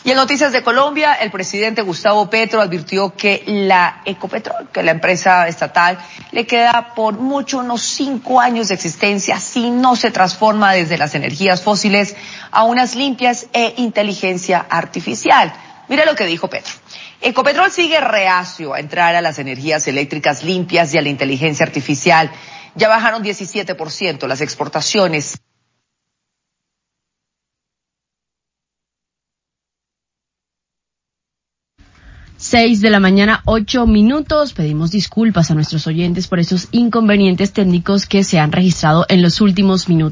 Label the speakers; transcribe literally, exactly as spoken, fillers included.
Speaker 1: Y en Noticias de Colombia, el presidente Gustavo Petro advirtió que la Ecopetrol, que la empresa estatal, le queda por mucho unos cinco años de existencia si no se transforma desde las energías fósiles a unas limpias e inteligencia artificial. Mira lo que dijo Petro. Ecopetrol sigue reacio a entrar a las energías eléctricas limpias y a la inteligencia artificial. Ya bajaron diecisiete por ciento las exportaciones.
Speaker 2: Seis de la mañana, ocho minutos. Pedimos disculpas a nuestros oyentes por esos inconvenientes técnicos que se han registrado en los últimos minutos.